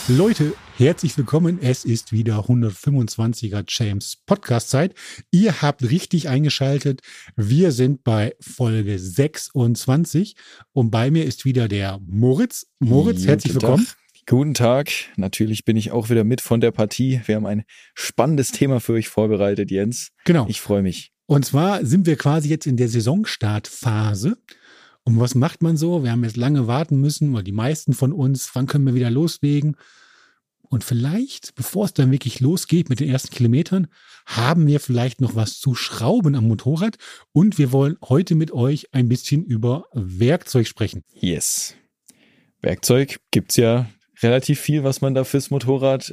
Leute, herzlich willkommen. Es ist wieder 125er James Podcast Zeit. Ihr habt richtig eingeschaltet. Wir sind bei Folge 26 und bei mir ist wieder der Moritz. Moritz, herzlich willkommen. Guten Tag. Natürlich bin ich auch wieder mit von der Partie. Wir haben ein spannendes Thema für euch vorbereitet, Jens. Genau. Ich freue mich. Und zwar sind wir quasi jetzt in der Saisonstartphase. Und was macht man so? Wir haben jetzt lange warten müssen, oder die meisten von uns. Wann können wir wieder loslegen? Und vielleicht, bevor es dann wirklich losgeht mit den ersten Kilometern, haben wir vielleicht noch was zu schrauben am Motorrad. Und wir wollen heute mit euch ein bisschen über Werkzeug sprechen. Yes. Werkzeug gibt's ja relativ viel, was man da fürs Motorrad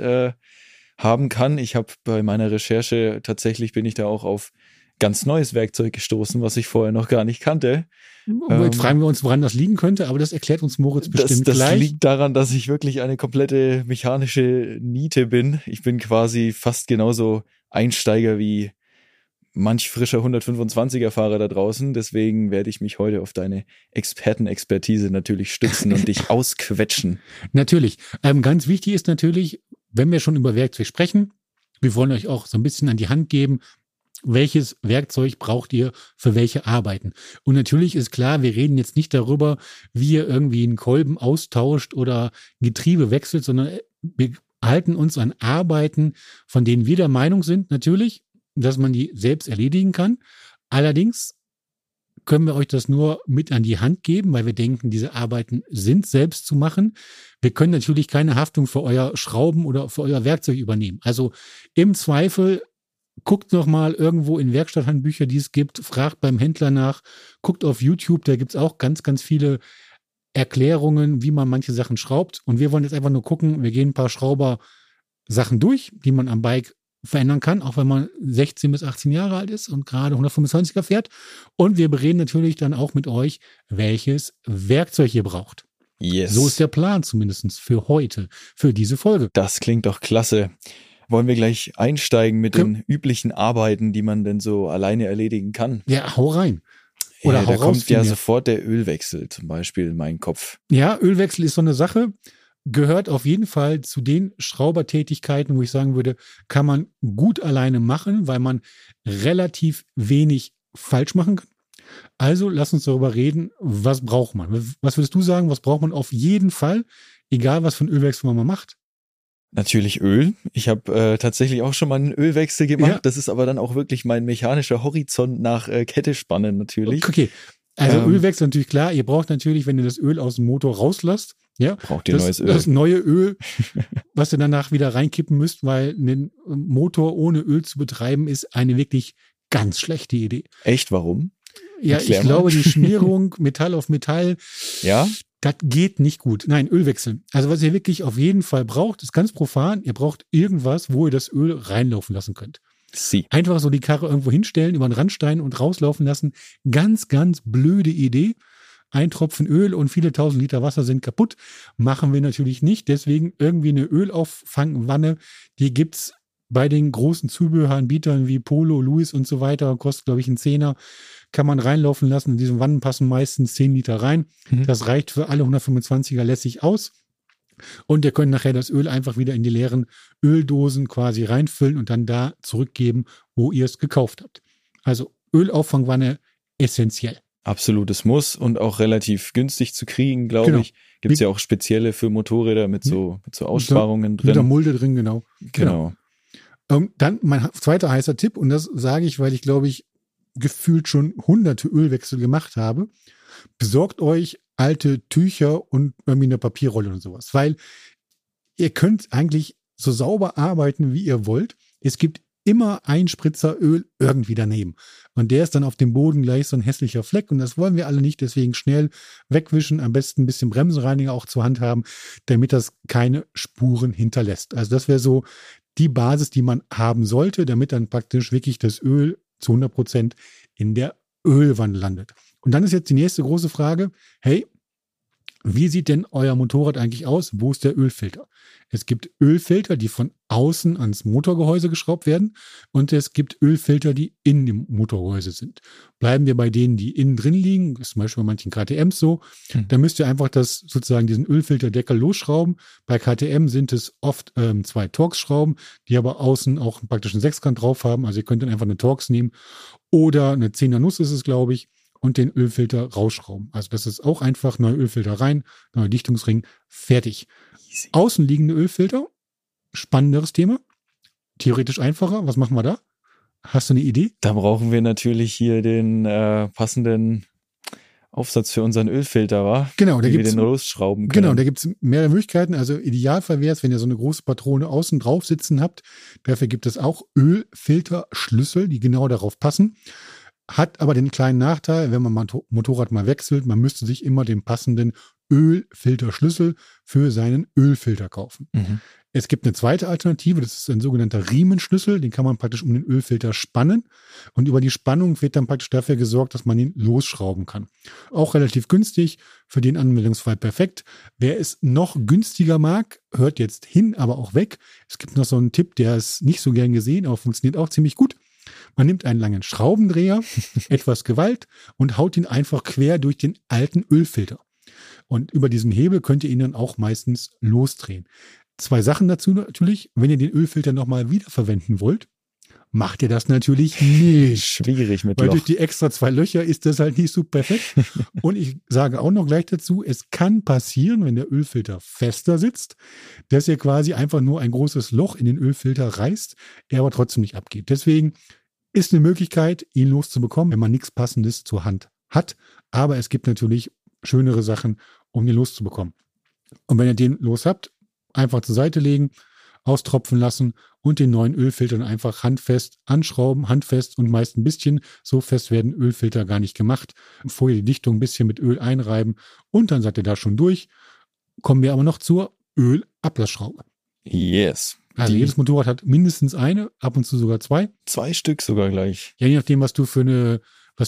haben kann. Ich habe bei meiner Recherche bin ich da auch auf ganz neues Werkzeug gestoßen, was ich vorher noch gar nicht kannte. Jetzt fragen wir uns, woran das liegen könnte, aber das erklärt uns Moritz bestimmt gleich. Das liegt daran, dass ich wirklich eine komplette mechanische Niete bin. Ich bin quasi fast genauso Einsteiger wie manch frischer 125er-Fahrer da draußen. Deswegen werde ich mich heute auf deine Expertenexpertise natürlich stützen und dich ausquetschen. Natürlich. Ganz wichtig ist natürlich, wenn wir schon über Werkzeug sprechen, wir wollen euch auch so ein bisschen an die Hand geben, welches Werkzeug braucht ihr für welche Arbeiten. Und natürlich ist klar, wir reden jetzt nicht darüber, wie ihr irgendwie einen Kolben austauscht oder Getriebe wechselt, sondern wir halten uns an Arbeiten, von denen wir der Meinung sind, natürlich, dass man die selbst erledigen kann. Allerdings können wir euch das nur mit an die Hand geben, weil wir denken, diese Arbeiten sind selbst zu machen. Wir können natürlich keine Haftung für euer Schrauben oder für euer Werkzeug übernehmen. Also im Zweifel guckt noch mal irgendwo in Werkstatthandbücher, die es gibt, fragt beim Händler nach, guckt auf YouTube, da gibt's auch ganz, ganz viele Erklärungen, wie man manche Sachen schraubt. Und wir wollen jetzt einfach nur gucken, wir gehen ein paar Schrauber-Sachen durch, die man am Bike verändern kann, auch wenn man 16 bis 18 Jahre alt ist und gerade 125er fährt. Und wir bereden natürlich dann auch mit euch, welches Werkzeug ihr braucht. Yes. So ist der Plan zumindest für heute, für diese Folge. Das klingt doch klasse. Wollen wir gleich einsteigen mit den üblichen Arbeiten, die man denn so alleine erledigen kann? Ja, hau rein. Oder ja, hau da raus. kommt ja sofort der Ölwechsel zum Beispiel in meinen Kopf. Ja, Ölwechsel ist so eine Sache, gehört auf jeden Fall zu den Schraubertätigkeiten, wo ich sagen würde, kann man gut alleine machen, weil man relativ wenig falsch machen kann. Also lass uns darüber reden, was braucht man? Was würdest du sagen, was braucht man auf jeden Fall, egal was für einen Ölwechsel man mal macht? Natürlich Öl. Ich habe tatsächlich auch schon mal einen Ölwechsel gemacht. Ja. Das ist aber dann auch wirklich mein mechanischer Horizont nach Kette spannen natürlich. Okay, also Ölwechsel natürlich klar. Ihr braucht natürlich, wenn ihr das Öl aus dem Motor rauslasst, ja, braucht ihr neues Öl. Das neue Öl, was ihr danach wieder reinkippen müsst, weil einen Motor ohne Öl zu betreiben, ist eine wirklich ganz schlechte Idee. Echt? Warum? Ja, ich glaube, die Schmierung Metall auf Metall, ja, das geht nicht gut. Nein, Ölwechsel. Also was ihr wirklich auf jeden Fall braucht, ist ganz profan, ihr braucht irgendwas, wo ihr das Öl reinlaufen lassen könnt. Einfach so die Karre irgendwo hinstellen, über den Randstein und rauslaufen lassen. Ganz, ganz blöde Idee. Ein Tropfen Öl und viele tausend Liter Wasser sind kaputt. Machen wir natürlich nicht. Deswegen irgendwie eine Ölauffangwanne, die gibt's bei den großen Zubehöranbietern wie Polo, Louis und so weiter. Kostet, glaube ich, einen Zehner. Kann man reinlaufen lassen. In diesen Wannen passen meistens 10 Liter rein. Das reicht für alle 125er lässig aus. Und ihr könnt nachher das Öl einfach wieder in die leeren Öldosen quasi reinfüllen und dann da zurückgeben, wo ihr es gekauft habt. Also Ölauffangwanne essentiell. Absolutes Muss und auch relativ günstig zu kriegen, glaube ich. Gibt's ja auch spezielle für Motorräder mit so Aussparungen drin. Mit der Mulde drin, genau. Genau. Dann mein zweiter heißer Tipp, und das sage ich, weil ich glaube ich gefühlt schon hunderte Ölwechsel gemacht habe. Besorgt euch alte Tücher und irgendwie eine Papierrolle und sowas, weil ihr könnt eigentlich so sauber arbeiten, wie ihr wollt. Es gibt immer ein Spritzer Öl irgendwie daneben. Und der ist dann auf dem Boden gleich so ein hässlicher Fleck. Und das wollen wir alle nicht. Deswegen schnell wegwischen. Am besten ein bisschen Bremsenreiniger auch zur Hand haben, damit das keine Spuren hinterlässt. Also das wäre so die Basis, die man haben sollte, damit dann praktisch wirklich das Öl zu 100% in der Ölwanne landet. Und dann ist jetzt die nächste große Frage. Hey, Wie sieht denn euer Motorrad eigentlich aus? Wo ist der Ölfilter? Es gibt Ölfilter, die von außen ans Motorgehäuse geschraubt werden und es gibt Ölfilter, die in dem Motorgehäuse sind. Bleiben wir bei denen, die innen drin liegen, ist zum Beispiel bei manchen KTMs so, dann müsst ihr einfach diesen Ölfilterdeckel losschrauben. Bei KTM sind es oft 2 Torx-Schrauben, die aber außen auch praktisch einen Sechskant drauf haben. Also ihr könnt dann einfach eine Torx nehmen oder eine 10er Nuss ist es, glaube ich, und den Ölfilter rausschrauben. Also das ist auch einfach, neuer Ölfilter rein, neuer Dichtungsring, fertig. Easy. Außenliegende Ölfilter, spannenderes Thema, theoretisch einfacher. Was machen wir da? Hast du eine Idee? Da brauchen wir natürlich hier den passenden Aufsatz für unseren Ölfilter, wa? Genau, da wie wir gibt's den losschrauben können. Genau, da gibt es mehrere Möglichkeiten. Also Idealfall wäre es, wenn ihr so eine große Patrone außen drauf sitzen habt. Dafür gibt es auch Ölfilterschlüssel, die genau darauf passen. Hat aber den kleinen Nachteil, wenn man Motorrad mal wechselt, man müsste sich immer den passenden Ölfilterschlüssel für seinen Ölfilter kaufen. Mhm. Es gibt eine zweite Alternative, das ist ein sogenannter Riemenschlüssel, den kann man praktisch um den Ölfilter spannen und über die Spannung wird dann praktisch dafür gesorgt, dass man ihn losschrauben kann. Auch relativ günstig, für den Anwendungsfall perfekt. Wer es noch günstiger mag, hört jetzt hin, aber auch weg. Es gibt noch so einen Tipp, der ist nicht so gern gesehen, aber funktioniert auch ziemlich gut. Man nimmt einen langen Schraubendreher, etwas Gewalt und haut ihn einfach quer durch den alten Ölfilter. Und über diesen Hebel könnt ihr ihn dann auch meistens losdrehen. 2 Sachen dazu natürlich. Wenn ihr den Ölfilter nochmal wiederverwenden wollt, macht ihr das natürlich nicht. Schwierig mit Weil Loch. durch die extra 2 Löcher ist das halt nicht so perfekt. Und ich sage auch noch gleich dazu, es kann passieren, wenn der Ölfilter fester sitzt, dass ihr quasi einfach nur ein großes Loch in den Ölfilter reißt, er aber trotzdem nicht abgeht. Deswegen ist eine Möglichkeit, ihn loszubekommen, wenn man nichts Passendes zur Hand hat. Aber es gibt natürlich schönere Sachen, um den loszubekommen. Und wenn ihr den los habt, einfach zur Seite legen, austropfen lassen und den neuen Ölfilter dann einfach handfest anschrauben, handfest und meist ein bisschen. So fest werden Ölfilter gar nicht gemacht. Vorher die Dichtung ein bisschen mit Öl einreiben und dann seid ihr da schon durch. Kommen wir aber noch zur Ölablassschraube. Yes. Also jedes Motorrad hat mindestens eine, ab und zu sogar 2. 2 Stück sogar gleich. Ja, je nachdem, was du für eine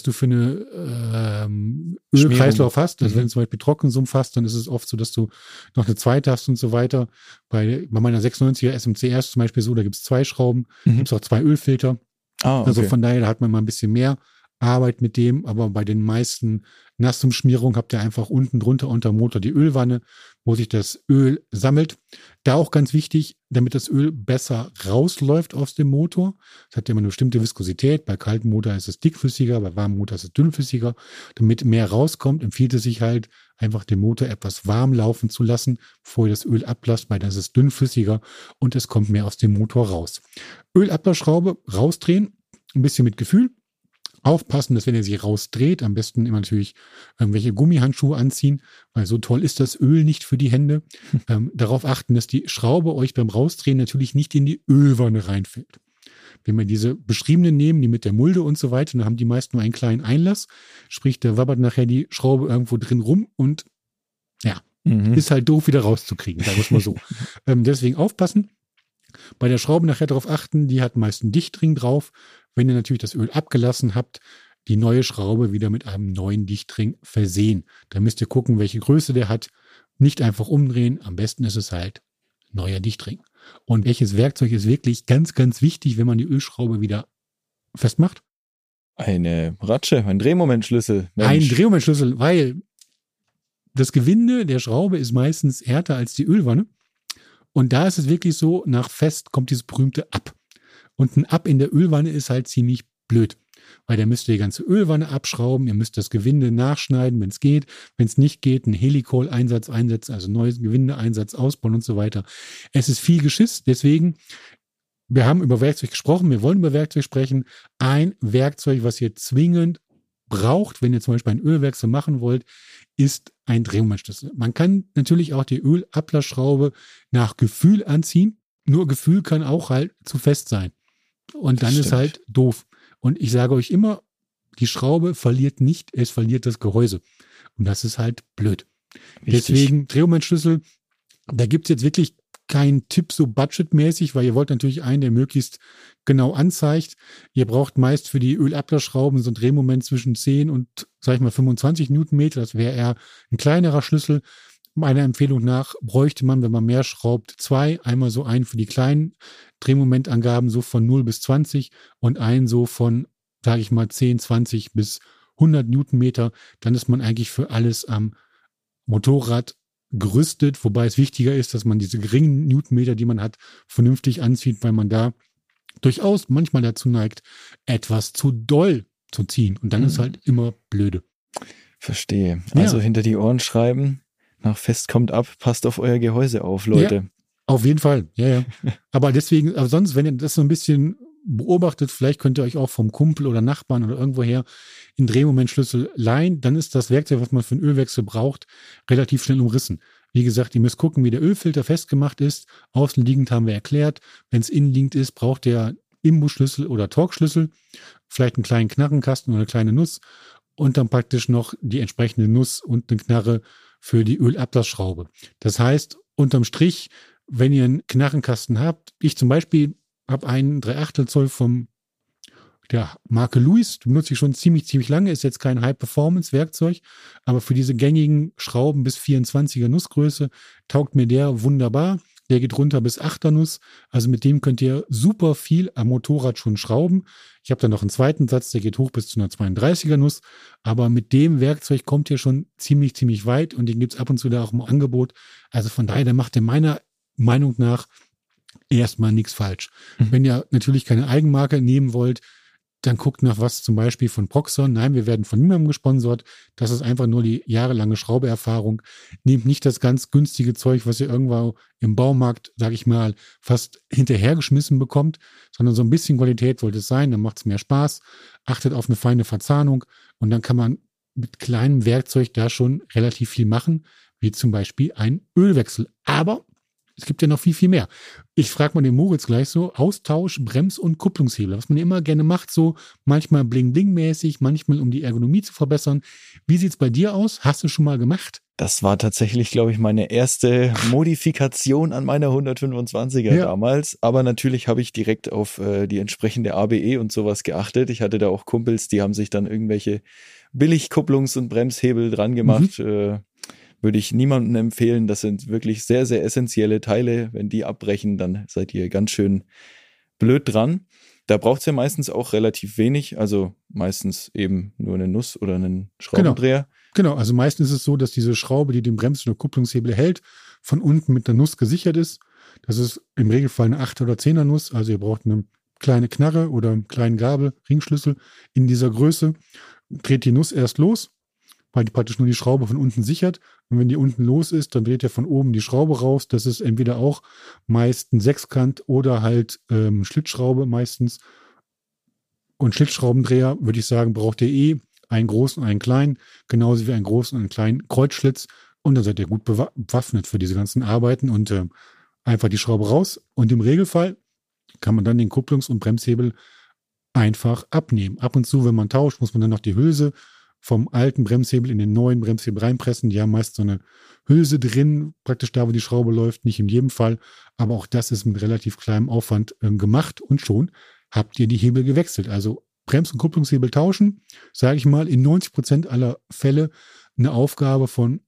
Ölkreislauf hast. Also wenn du zum Beispiel Trockensumpf hast, dann ist es oft so, dass du noch eine zweite hast und so weiter. Bei meiner 96er SMCR ist zum Beispiel so, da gibt es 2 Schrauben, gibt es auch 2 Ölfilter. Ah, okay. Also von daher, da hat man mal ein bisschen mehr Arbeit mit dem, aber bei den meisten Nassumschmierungen habt ihr einfach unten drunter unter dem Motor die Ölwanne, wo sich das Öl sammelt. Da auch ganz wichtig, damit das Öl besser rausläuft aus dem Motor. Das hat ja immer eine bestimmte Viskosität. Bei kaltem Motor ist es dickflüssiger, bei warmem Motor ist es dünnflüssiger. Damit mehr rauskommt, empfiehlt es sich halt, einfach den Motor etwas warm laufen zu lassen, bevor ihr das Öl ablasst, weil dann ist es dünnflüssiger und es kommt mehr aus dem Motor raus. Ölablassschraube rausdrehen, ein bisschen mit Gefühl. Aufpassen, dass wenn ihr sie rausdreht, am besten immer natürlich irgendwelche Gummihandschuhe anziehen, weil so toll ist das Öl nicht für die Hände. Darauf achten, dass die Schraube euch beim Rausdrehen natürlich nicht in die Ölwanne reinfällt. Wenn wir diese beschriebenen nehmen, die mit der Mulde und so weiter, dann haben die meist nur einen kleinen Einlass, sprich, da wabbert nachher die Schraube irgendwo drin rum und ja, ist halt doof wieder rauszukriegen, sagen wir es mal so. Deswegen aufpassen. Bei der Schraube nachher darauf achten, die hat meist einen Dichtring drauf. Wenn ihr natürlich das Öl abgelassen habt, die neue Schraube wieder mit einem neuen Dichtring versehen. Da müsst ihr gucken, welche Größe der hat. Nicht einfach umdrehen. Am besten ist es halt neuer Dichtring. Und welches Werkzeug ist wirklich ganz, ganz wichtig, wenn man die Ölschraube wieder festmacht? Eine Ratsche, ein Drehmomentschlüssel. Mensch. Ein Drehmomentschlüssel, weil das Gewinde der Schraube ist meistens härter als die Ölwanne. Und da ist es wirklich so, nach Fest kommt dieses berühmte Ab. Und ein Ab in der Ölwanne ist halt ziemlich blöd, weil da müsst ihr die ganze Ölwanne abschrauben, ihr müsst das Gewinde nachschneiden, wenn es geht. Wenn es nicht geht, einen Helicol-Einsatz einsetzen, also neues Gewindeeinsatz ausbauen und so weiter. Es ist viel Geschiss, deswegen, wir haben über Werkzeug gesprochen, wir wollen über Werkzeug sprechen. Ein Werkzeug, was ihr zwingend braucht, wenn ihr zum Beispiel ein Ölwechsel machen wollt, ist ein Drehmomentschlüssel. Man kann natürlich auch die Ölablassschraube nach Gefühl anziehen, nur Gefühl kann auch halt zu fest sein. Und dann ist halt doof. Und ich sage euch immer, die Schraube verliert nicht, es verliert das Gehäuse. Und das ist halt blöd. Richtig. Deswegen Drehmomentschlüssel, da gibt's jetzt wirklich keinen Tipp so budgetmäßig, weil ihr wollt natürlich einen, der möglichst genau anzeigt. Ihr braucht meist für die Ölablassschrauben so ein Drehmoment zwischen 10 und, sag ich mal, 25 Newtonmeter. Das wäre eher ein kleinerer Schlüssel. meiner Empfehlung nach bräuchte man, wenn man mehr schraubt, 2. Einmal so einen für die kleinen Drehmomentangaben, so von 0 bis 20 und einen so von, sage ich mal, 10, 20 bis 100 Newtonmeter. Dann ist man eigentlich für alles am Motorrad gerüstet, wobei es wichtiger ist, dass man diese geringen Newtonmeter, die man hat, vernünftig anzieht, weil man da durchaus manchmal dazu neigt, etwas zu doll zu ziehen. Und dann ist halt immer blöde. Verstehe. Also hinter die Ohren schreiben, nach Fest kommt ab, passt auf euer Gehäuse auf, Leute. Ja, auf jeden Fall, ja. Aber deswegen, aber sonst, wenn ihr das so ein bisschen beobachtet, vielleicht könnt ihr euch auch vom Kumpel oder Nachbarn oder irgendwoher einen Drehmomentschlüssel leihen, dann ist das Werkzeug, was man für einen Ölwechsel braucht, relativ schnell umrissen. Wie gesagt, ihr müsst gucken, wie der Ölfilter festgemacht ist. Außenliegend haben wir erklärt. Wenn es innenliegend ist, braucht ihr Imbusschlüssel oder Torx-Schlüssel, vielleicht einen kleinen Knarrenkasten oder eine kleine Nuss und dann praktisch noch die entsprechende Nuss und eine Knarre für die Ölablassschraube. Das heißt, unterm Strich, wenn ihr einen Knarrenkasten habt, ich zum Beispiel habe einen 3/8 Zoll vom der Marke Lewis, benutze ich schon ziemlich lange, ist jetzt kein High-Performance-Werkzeug, aber für diese gängigen Schrauben bis 24er Nussgröße taugt mir der wunderbar. Der geht runter bis 8er Nuss, also mit dem könnt ihr super viel am Motorrad schon schrauben. Ich habe da noch einen zweiten Satz, der geht hoch bis zu einer 32er Nuss, aber mit dem Werkzeug kommt ihr schon ziemlich weit und den gibt's ab und zu da auch im Angebot. Also von daher, da macht ihr meiner Meinung nach erstmal nichts falsch. Wenn ihr natürlich keine Eigenmarke nehmen wollt, dann guckt nach was zum Beispiel von Proxxon. Nein, wir werden von niemandem gesponsert. Das ist einfach nur die jahrelange Schraubeerfahrung. Nehmt nicht das ganz günstige Zeug, was ihr irgendwo im Baumarkt, sage ich mal, fast hinterhergeschmissen bekommt, sondern so ein bisschen Qualität sollte es sein, dann macht es mehr Spaß. Achtet auf eine feine Verzahnung und dann kann man mit kleinem Werkzeug da schon relativ viel machen, wie zum Beispiel ein Ölwechsel. Aber es gibt ja noch viel mehr. Ich frage mal den Moritz gleich so, Austausch, Brems- und Kupplungshebel, was man immer gerne macht, so manchmal bling-bling-mäßig, manchmal um die Ergonomie zu verbessern. Wie sieht's bei dir aus? Hast du schon mal gemacht? Das war tatsächlich, glaube ich, meine erste Modifikation an meiner 125er damals. Aber natürlich habe ich direkt auf die entsprechende ABE und sowas geachtet. Ich hatte da auch Kumpels, die haben sich dann irgendwelche Billigkupplungs- und Bremshebel dran gemacht. Würde ich niemandem empfehlen. Das sind wirklich sehr, sehr essentielle Teile. Wenn die abbrechen, dann seid ihr ganz schön blöd dran. Da braucht es ja meistens auch relativ wenig. Also meistens eben nur eine Nuss oder einen Schraubendreher. Genau, also meistens ist es so, dass diese Schraube, die den Brems- oder Kupplungshebel hält, von unten mit einer Nuss gesichert ist. Das ist im Regelfall eine 8er oder 10er Nuss. Also ihr braucht eine kleine Knarre oder einen kleinen Gabel, Ringschlüssel in dieser Größe. Dreht die Nuss erst los, weil die praktisch nur die Schraube von unten sichert. Und wenn die unten los ist, dann dreht ihr von oben die Schraube raus. Das ist entweder auch meist ein Sechskant oder halt Schlitzschraube meistens. Und Schlitzschraubendreher, würde ich sagen, braucht ihr einen großen und einen kleinen, genauso wie einen großen und einen kleinen Kreuzschlitz. Und dann seid ihr gut bewaffnet für diese ganzen Arbeiten und einfach die Schraube raus. Und im Regelfall kann man dann den Kupplungs- und Bremshebel einfach abnehmen. Ab und zu, wenn man tauscht, muss man dann noch die Hülse vom alten Bremshebel in den neuen Bremshebel reinpressen. Die haben meist so eine Hülse drin, praktisch da, wo die Schraube läuft, nicht in jedem Fall. Aber auch das ist mit relativ kleinem Aufwand gemacht und schon habt ihr die Hebel gewechselt. Also Brems- und Kupplungshebel tauschen, sage ich mal, in 90% aller Fälle eine Aufgabe von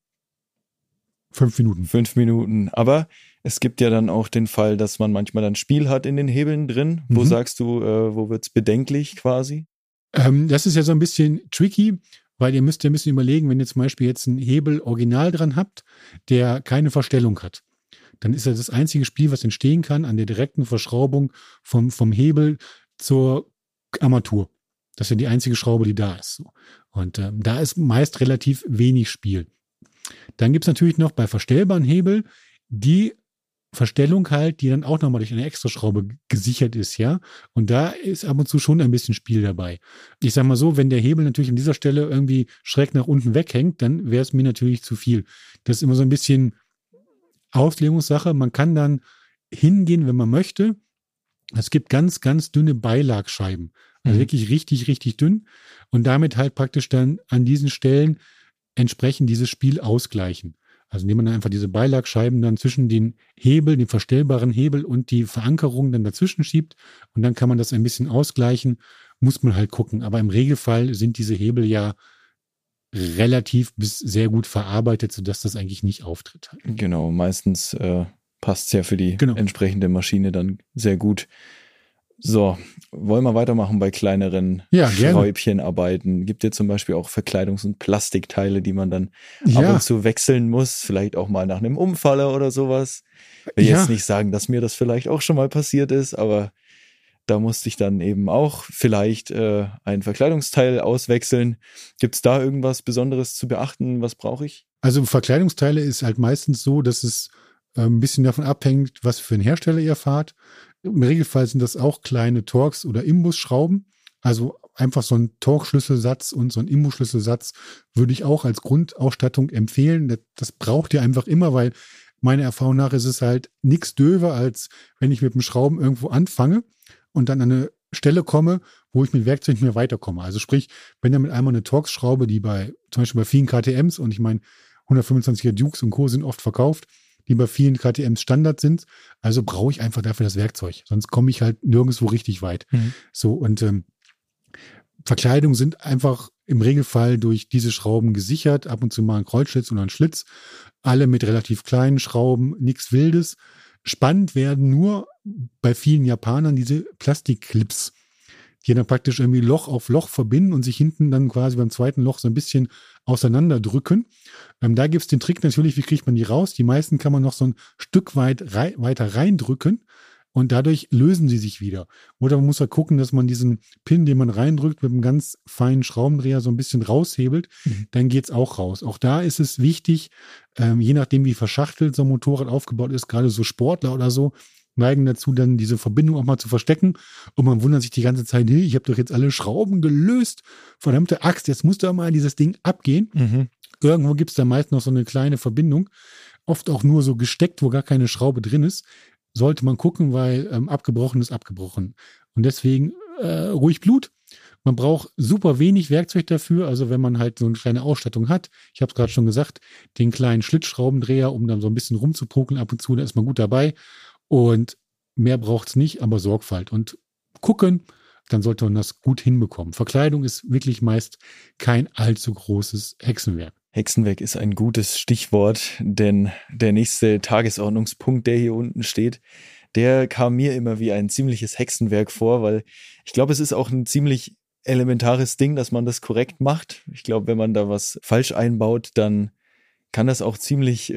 5 Minuten. 5 Minuten. Aber es gibt ja dann auch den Fall, dass man manchmal dann Spiel hat in den Hebeln drin. Wo sagst du, wo wird's bedenklich quasi? Das ist ja so ein bisschen tricky, weil ihr müsst ja ein bisschen überlegen, wenn ihr zum Beispiel jetzt einen Hebel original dran habt, der keine Verstellung hat, dann ist ja das einzige Spiel, was entstehen kann, an der direkten Verschraubung vom Hebel zur Armatur. Das ist ja die einzige Schraube, die da ist. Und da ist meist relativ wenig Spiel. Dann gibt's natürlich noch bei verstellbaren Hebel die Verstellung halt, die dann auch nochmal durch eine Extraschraube gesichert ist, ja. Und da ist ab und zu schon ein bisschen Spiel dabei. Ich sag mal so, wenn der Hebel natürlich an dieser Stelle irgendwie schräg nach unten weghängt, dann wäre es mir natürlich zu viel. Das ist immer so ein bisschen Auslegungssache. Man kann dann hingehen, wenn man möchte. Es gibt ganz dünne Beilagscheiben. Also wirklich richtig dünn. Und damit halt praktisch dann an diesen Stellen entsprechend dieses Spiel ausgleichen. Also indem man dann einfach diese Beilagscheiben dann zwischen den Hebel, den verstellbaren Hebel und die Verankerung dann dazwischen schiebt und dann kann man das ein bisschen ausgleichen, muss man halt gucken. Aber im Regelfall sind diese Hebel ja relativ bis sehr gut verarbeitet, sodass das eigentlich nicht auftritt. Genau, meistens passt es ja für die entsprechende Maschine dann sehr gut. So, wollen wir weitermachen bei kleineren Schräubchenarbeiten? Gibt ja zum Beispiel auch Verkleidungs- und Plastikteile, die man dann ab und zu wechseln muss, vielleicht auch mal nach einem Unfall oder sowas. Ich will jetzt nicht sagen, dass mir das vielleicht auch schon mal passiert ist, aber da musste ich dann eben auch vielleicht ein Verkleidungsteil auswechseln. Gibt es da irgendwas Besonderes zu beachten? Was brauche ich? Also Verkleidungsteile ist halt meistens so, dass es ein bisschen davon abhängt, was für einen Hersteller ihr fahrt. Im Regelfall sind das auch kleine Torx- oder Imbusschrauben. Also einfach so ein Torx-Schlüsselsatz und so ein Imbusschlüsselsatz würde ich auch als Grundausstattung empfehlen. Das braucht ihr einfach immer, weil meiner Erfahrung nach ist es halt nichts döver, als wenn ich mit dem Schrauben irgendwo anfange und dann an eine Stelle komme, wo ich mit Werkzeug nicht mehr weiterkomme. Also sprich, wenn ihr mit einmal eine Torx-Schraube, die zum Beispiel bei vielen KTMs, und ich meine 125er Dukes und Co. sind oft verkauft, die bei vielen KTMs Standard sind. Also brauche ich einfach dafür das Werkzeug. Sonst komme ich halt nirgendwo richtig weit. So, und Verkleidung sind einfach im Regelfall durch diese Schrauben gesichert. Ab und zu mal ein Kreuzschlitz oder ein Schlitz. Alle mit relativ kleinen Schrauben, nichts Wildes. Spannend werden nur bei vielen Japanern diese Plastikclips, die dann praktisch irgendwie Loch auf Loch verbinden und sich hinten dann quasi beim zweiten Loch so ein bisschen auseinanderdrücken. Da gibt es den Trick natürlich, wie kriegt man die raus? Die meisten kann man noch so ein Stück weit weiter reindrücken und dadurch lösen sie sich wieder. Oder man muss halt gucken, dass man diesen Pin, den man reindrückt, mit einem ganz feinen Schraubendreher so ein bisschen raushebelt. Dann geht's auch raus. Auch da ist es wichtig, je nachdem wie verschachtelt so ein Motorrad aufgebaut ist, gerade so Sportler oder so, neigen dazu, dann diese Verbindung auch mal zu verstecken. Und man wundert sich die ganze Zeit, hey, ich habe doch jetzt alle Schrauben gelöst. Verdammte Axt, jetzt muss doch mal dieses Ding abgehen. Irgendwo gibt es da meist noch so eine kleine Verbindung. Oft auch nur so gesteckt, wo gar keine Schraube drin ist. Sollte man gucken, weil abgebrochen ist abgebrochen. Und deswegen ruhig Blut. Man braucht super wenig Werkzeug dafür. Also wenn man halt so eine kleine Ausstattung hat, ich habe es gerade schon gesagt, den kleinen Schlitzschraubendreher, um dann so ein bisschen rumzupokeln ab und zu, da ist man gut dabei. Und mehr braucht es nicht, aber Sorgfalt und gucken, dann sollte man das gut hinbekommen. Verkleidung ist wirklich meist kein allzu großes Hexenwerk. Hexenwerk ist ein gutes Stichwort, denn der nächste Tagesordnungspunkt, der hier unten steht, der kam mir immer wie ein ziemliches Hexenwerk vor, weil ich glaube, es ist auch ein ziemlich elementares Ding, dass man das korrekt macht. Ich glaube, wenn man da was falsch einbaut, dann kann das auch ziemlich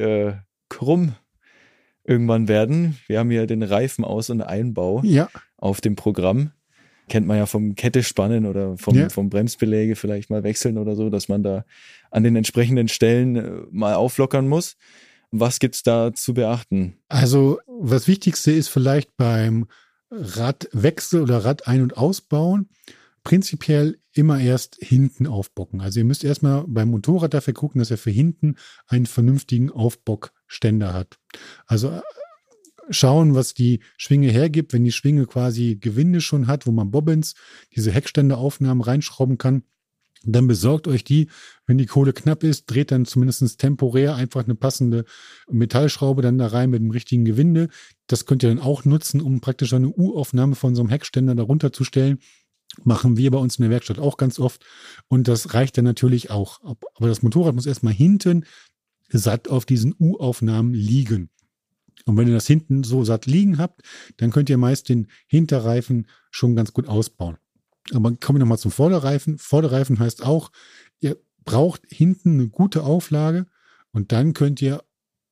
krumm irgendwann werden. Wir haben hier den Reifenaus- und Einbau auf dem Programm. Kennt man ja vom Kette spannen oder vom Bremsbeläge vielleicht mal wechseln oder so, dass man da an den entsprechenden Stellen mal auflockern muss. Was gibt's da zu beachten? Also das Wichtigste ist vielleicht beim Radwechsel oder Radein- und Ausbauen prinzipiell immer erst hinten aufbocken. Also ihr müsst erstmal beim Motorrad dafür gucken, dass er für hinten einen vernünftigen Aufbockständer hat. Also schauen, was die Schwinge hergibt. Wenn die Schwinge quasi Gewinde schon hat, wo man Bobbins, diese Heckständeraufnahmen reinschrauben kann, dann besorgt euch die. Wenn die Kohle knapp ist, dreht dann zumindest temporär einfach eine passende Metallschraube dann da rein mit dem richtigen Gewinde. Das könnt ihr dann auch nutzen, um praktisch eine U-Aufnahme von so einem Heckständer darunter zu stellen. Machen wir bei uns in der Werkstatt auch ganz oft. Und das reicht dann natürlich auch. Aber das Motorrad muss erstmal hinten satt auf diesen U-Aufnahmen liegen. Und wenn ihr das hinten so satt liegen habt, dann könnt ihr meist den Hinterreifen schon ganz gut ausbauen. Aber kommen wir nochmal zum Vorderreifen. Vorderreifen heißt auch, ihr braucht hinten eine gute Auflage und dann könnt ihr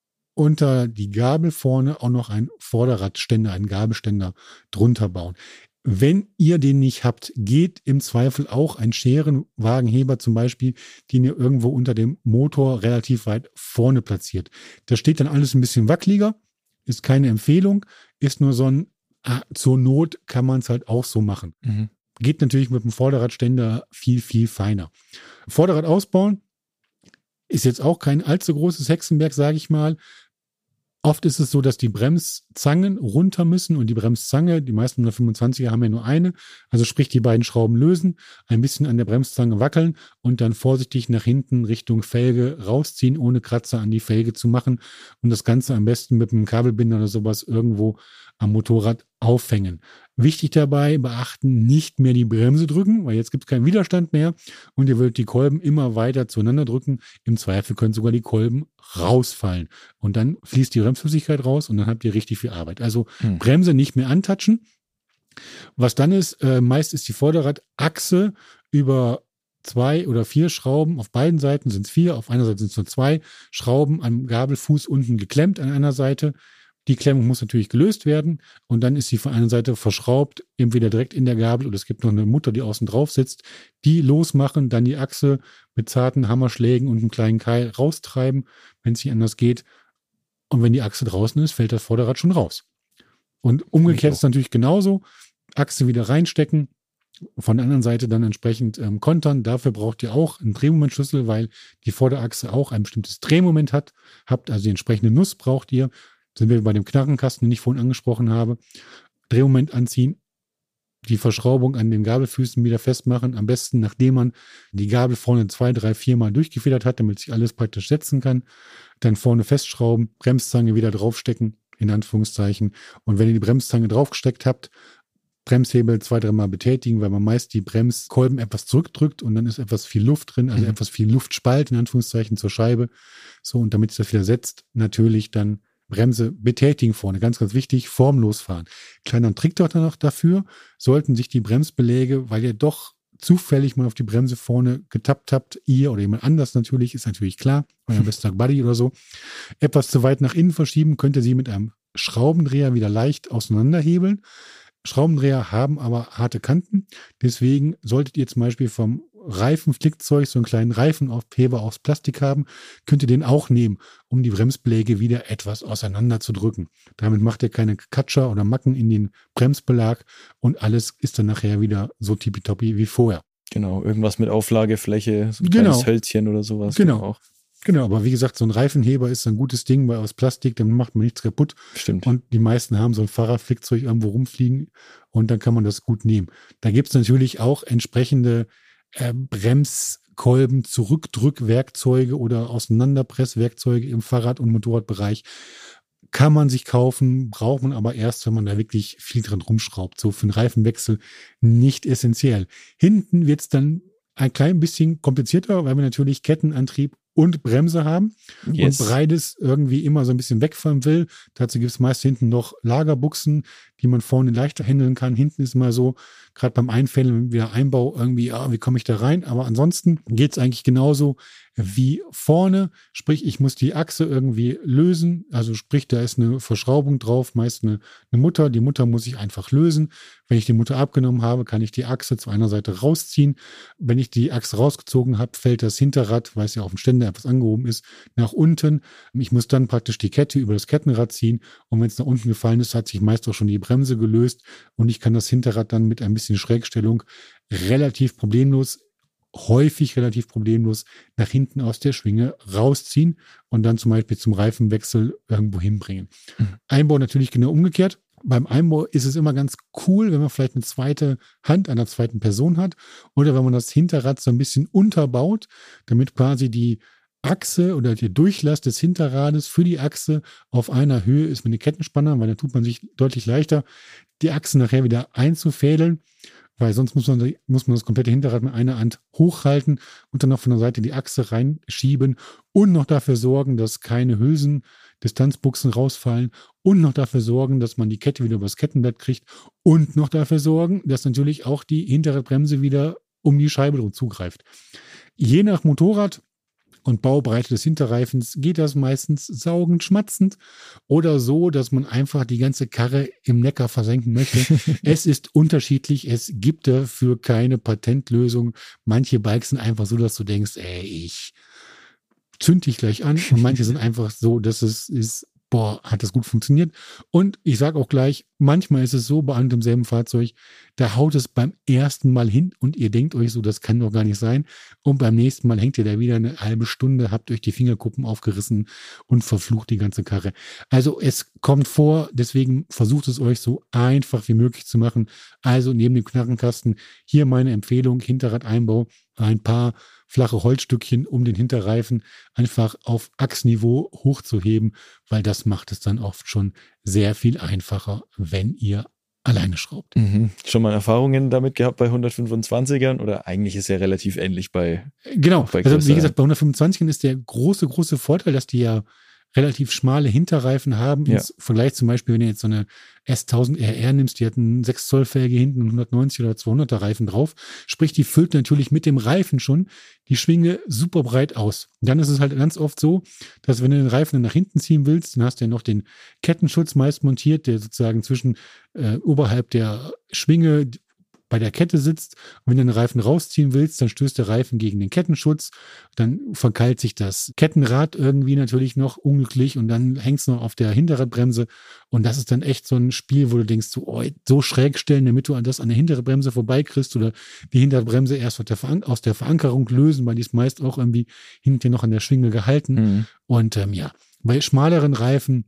unter die Gabel vorne auch noch einen Vorderradständer, einen Gabelständer drunter bauen. Wenn ihr den nicht habt, geht im Zweifel auch ein Scherenwagenheber zum Beispiel, den ihr irgendwo unter dem Motor relativ weit vorne platziert. Da steht dann alles ein bisschen wackeliger, ist keine Empfehlung, ist nur so ein, zur Not kann man es halt auch so machen. Geht natürlich mit dem Vorderradständer viel, viel feiner. Vorderrad ausbauen ist jetzt auch kein allzu großes Hexenwerk, sage ich mal. Oft ist es so, dass die Bremszangen runter müssen und die Bremszange, die meisten 125er haben ja nur eine, also sprich die beiden Schrauben lösen, ein bisschen an der Bremszange wackeln und dann vorsichtig nach hinten Richtung Felge rausziehen, ohne Kratzer an die Felge zu machen und das Ganze am besten mit einem Kabelbinder oder sowas irgendwo am Motorrad aufhängen. Wichtig dabei, beachten, nicht mehr die Bremse drücken, weil jetzt gibt es keinen Widerstand mehr und ihr wollt die Kolben immer weiter zueinander drücken. Im Zweifel können sogar die Kolben rausfallen und dann fließt die Bremsflüssigkeit raus und dann habt ihr richtig viel Arbeit. Also Bremse nicht mehr antatschen. Was dann ist, meist ist die Vorderradachse über 2 oder 4 Schrauben, auf beiden Seiten sind es 4, auf einer Seite sind es nur 2 Schrauben am Gabelfuß unten geklemmt an einer Seite. Die Klemmung muss natürlich gelöst werden und dann ist sie von einer Seite verschraubt, entweder direkt in der Gabel oder es gibt noch eine Mutter, die außen drauf sitzt, die losmachen, dann die Achse mit zarten Hammerschlägen und einem kleinen Keil raustreiben, wenn es nicht anders geht. Und wenn die Achse draußen ist, fällt das Vorderrad schon raus. Und umgekehrt ist es natürlich genauso. Achse wieder reinstecken, von der anderen Seite dann entsprechend kontern. Dafür braucht ihr auch einen Drehmomentschlüssel, weil die Vorderachse auch ein bestimmtes Drehmoment habt, also die entsprechende Nuss braucht ihr. Sind wir bei dem Knarrenkasten, den ich vorhin angesprochen habe. Drehmoment anziehen, die Verschraubung an den Gabelfüßen wieder festmachen. Am besten, nachdem man die Gabel vorne 2, 3, 4 Mal durchgefedert hat, damit sich alles praktisch setzen kann. Dann vorne festschrauben, Bremszange wieder draufstecken, in Anführungszeichen. Und wenn ihr die Bremszange draufgesteckt habt, Bremshebel 2, 3 Mal betätigen, weil man meist die Bremskolben etwas zurückdrückt und dann ist etwas viel Luft drin, also etwas viel Luftspalt, in Anführungszeichen, zur Scheibe. So, und damit sich das wieder setzt, natürlich dann Bremse betätigen vorne, ganz, ganz wichtig, formlos fahren. Kleiner Trick doch noch dafür, sollten sich die Bremsbeläge, weil ihr doch zufällig mal auf die Bremse vorne getappt habt, ihr oder jemand anders natürlich, ist natürlich klar, euer bester Buddy oder so, etwas zu weit nach innen verschieben, könnt ihr sie mit einem Schraubendreher wieder leicht auseinanderhebeln. Schraubendreher haben aber harte Kanten, deswegen solltet ihr zum Beispiel vom Reifenflickzeug so einen kleinen Reifenaufheber aus Plastik haben, könnt ihr den auch nehmen, um die Bremsbeläge wieder etwas auseinander zu drücken. Damit macht ihr keine Katscher oder Macken in den Bremsbelag und alles ist dann nachher wieder so tippitoppi wie vorher. Genau, irgendwas mit Auflagefläche, so ein kleines Hölzchen oder sowas. Genau, aber wie gesagt, so ein Reifenheber ist ein gutes Ding, weil aus Plastik, dann macht man nichts kaputt. Stimmt. Und die meisten haben so ein Fahrradflickzeug irgendwo rumfliegen und dann kann man das gut nehmen. Da gibt es natürlich auch entsprechende Bremskolben, Zurückdrückwerkzeuge oder Auseinanderpresswerkzeuge im Fahrrad- und Motorradbereich. Kann man sich kaufen, braucht man aber erst, wenn man da wirklich viel dran rumschraubt. So für einen Reifenwechsel nicht essentiell. Hinten wird es dann ein klein bisschen komplizierter, weil wir natürlich Kettenantrieb und Bremse haben und beides irgendwie immer so ein bisschen wegfahren will. Dazu gibt es meist hinten noch Lagerbuchsen, die man vorne leichter handeln kann. Hinten ist immer so, gerade beim Einfällen, wieder Einbau irgendwie, wie komme ich da rein? Aber ansonsten geht es eigentlich genauso wie vorne. Sprich, ich muss die Achse irgendwie lösen. Also sprich, da ist eine Verschraubung drauf, meist eine Mutter. Die Mutter muss ich einfach lösen. Wenn ich die Mutter abgenommen habe, kann ich die Achse zu einer Seite rausziehen. Wenn ich die Achse rausgezogen habe, fällt das Hinterrad, weil es ja auf dem Ständer etwas angehoben ist, nach unten. Ich muss dann praktisch die Kette über das Kettenrad ziehen. Und wenn es nach unten gefallen ist, hat sich meist auch schon die Bremse gelöst. Und ich kann das Hinterrad dann mit ein bisschen Schrägstellung häufig relativ problemlos nach hinten aus der Schwinge rausziehen und dann zum Beispiel zum Reifenwechsel irgendwo hinbringen. Einbau natürlich genau umgekehrt. Beim Einbau ist es immer ganz cool, wenn man vielleicht eine zweite Hand einer zweiten Person hat oder wenn man das Hinterrad so ein bisschen unterbaut, damit quasi die Achse oder der Durchlass des Hinterrades für die Achse auf einer Höhe ist mit den Kettenspanner, weil dann tut man sich deutlich leichter, die Achse nachher wieder einzufädeln, weil sonst muss man das komplette Hinterrad mit einer Hand hochhalten und dann noch von der Seite die Achse reinschieben und noch dafür sorgen, dass keine Hülsen, Distanzbuchsen rausfallen und noch dafür sorgen, dass man die Kette wieder übers Kettenblatt kriegt und noch dafür sorgen, dass natürlich auch die hintere Bremse wieder um die Scheibe drum zugreift. Je nach Motorrad und Baubreite des Hinterreifens geht das meistens saugend, schmatzend oder so, dass man einfach die ganze Karre im Neckar versenken möchte. Es ist unterschiedlich. Es gibt dafür keine Patentlösung. Manche Bikes sind einfach so, dass du denkst, ich zünd dich gleich an. Und manche sind einfach so, dass es ist boah, hat das gut funktioniert. Und ich sage auch gleich, manchmal ist es so bei einem und demselben Fahrzeug, da haut es beim ersten Mal hin und ihr denkt euch so, das kann doch gar nicht sein. Und beim nächsten Mal hängt ihr da wieder eine halbe Stunde, habt euch die Fingerkuppen aufgerissen und verflucht die ganze Karre. Also es kommt vor, deswegen versucht es euch so einfach wie möglich zu machen. Also neben dem Knarrenkasten hier meine Empfehlung, Hinterradeinbau, ein paar flache Holzstückchen um den Hinterreifen einfach auf Achsniveau hochzuheben, weil das macht es dann oft schon sehr viel einfacher, wenn ihr alleine schraubt. Schon mal Erfahrungen damit gehabt bei 125ern oder eigentlich ist ja relativ ähnlich bei Genau, bei also wie größeren? gesagt, bei 125ern ist der große Vorteil, dass die ja relativ schmale Hinterreifen haben, Ja. im Vergleich zum Beispiel, wenn du jetzt so eine S1000 RR nimmst, die hat einen 6 Zoll Felge hinten und 190 oder 200er Reifen drauf, sprich, die füllt natürlich mit dem Reifen schon die Schwinge super breit aus. Und dann ist es halt ganz oft so, dass wenn du den Reifen dann nach hinten ziehen willst, dann hast du ja noch den Kettenschutz meist montiert, der sozusagen zwischen oberhalb der Schwinge bei der Kette sitzt. Und wenn du den Reifen rausziehen willst, dann stößt der Reifen gegen den Kettenschutz. Dann verkeilt sich das Kettenrad irgendwie natürlich noch unglücklich und dann hängt es noch auf der Hinterradbremse. Und das ist dann echt so ein Spiel, wo du denkst, so schräg stellen, damit du das an der Hinterradbremse vorbeikriegst oder die Hinterradbremse erst aus der Verankerung lösen, weil die ist meist auch irgendwie hinten noch an der Schwinge gehalten. Und bei schmaleren Reifen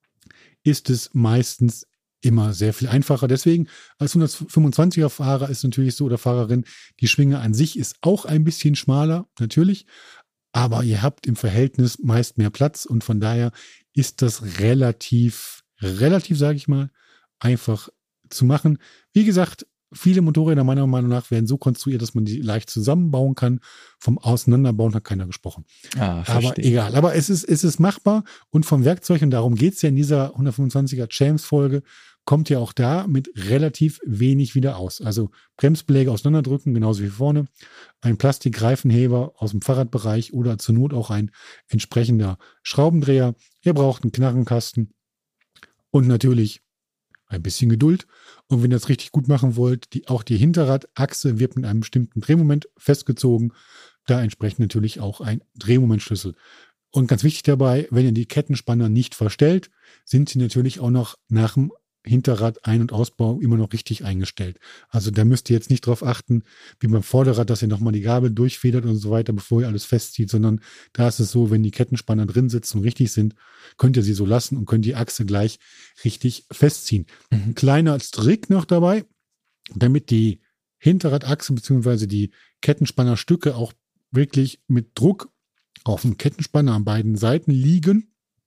ist es meistens immer sehr viel einfacher. Deswegen als 125er Fahrer ist natürlich so, oder Fahrerin, die Schwinge an sich ist auch ein bisschen schmaler, natürlich, aber ihr habt im Verhältnis meist mehr Platz und von daher ist das relativ, sage ich mal, einfach zu machen. Wie gesagt, viele Motorräder meiner Meinung nach werden so konstruiert, dass man die leicht zusammenbauen kann. Vom Auseinanderbauen hat keiner gesprochen. Aber egal. Aber es ist machbar und vom Werkzeug, und darum geht es ja in dieser 125er Champs-Folge, kommt ja auch da mit relativ wenig wieder aus. Also Bremsbeläge auseinanderdrücken, genauso wie vorne. Ein Plastikreifenheber aus dem Fahrradbereich oder zur Not auch ein entsprechender Schraubendreher. Ihr braucht einen Knarrenkasten und natürlich ein bisschen Geduld. Und wenn ihr das richtig gut machen wollt, auch die Hinterradachse wird mit einem bestimmten Drehmoment festgezogen. Da entsprechend natürlich auch ein Drehmomentschlüssel. Und ganz wichtig dabei, wenn ihr die Kettenspanner nicht verstellt, sind sie natürlich auch noch nach dem Hinterrad Ein- und Ausbau immer noch richtig eingestellt. Also da müsst ihr jetzt nicht drauf achten, wie beim Vorderrad, dass ihr nochmal die Gabel durchfedert und so weiter, bevor ihr alles festzieht, sondern da ist es so, wenn die Kettenspanner drin sitzen und richtig sind, könnt ihr sie so lassen und könnt die Achse gleich richtig festziehen. Kleiner Trick noch dabei, damit die Hinterradachse bzw. die Kettenspannerstücke auch wirklich mit Druck auf dem Kettenspanner an beiden Seiten liegen.